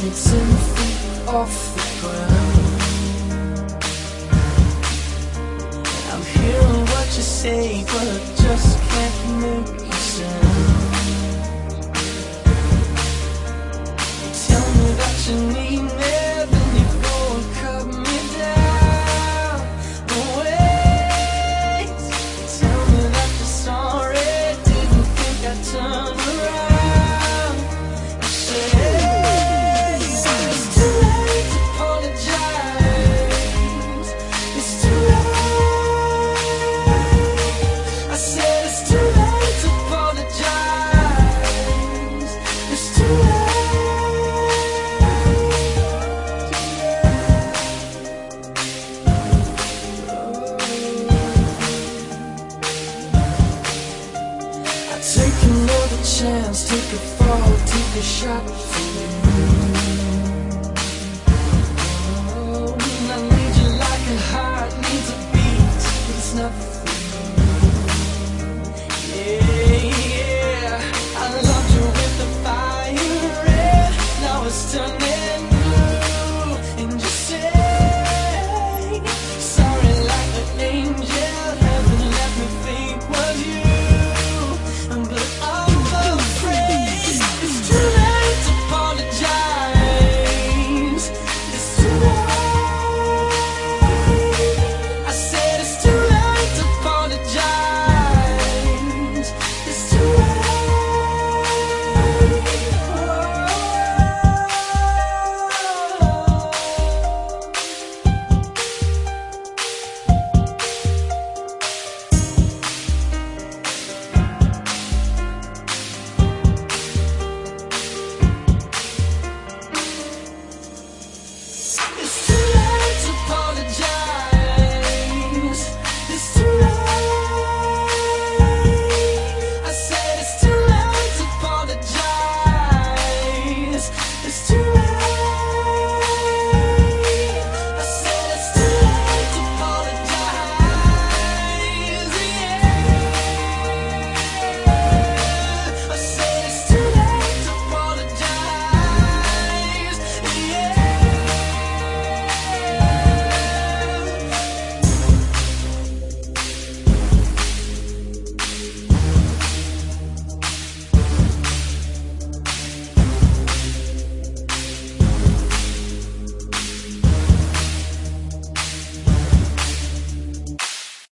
me 10 feet off the ground. I'm hearing what you say, but I just can't make a sound. Tell me that you need me, then you go and cut me down. But wait, tell me that you're sorry, didn't think I'd turn around and say, it's too late to apologize. It's too late. I said it's too late to apologize. It's too late. Take another chance, take a fall, take a shot for you. Oh, I need you like a heart needs a beat, but it's not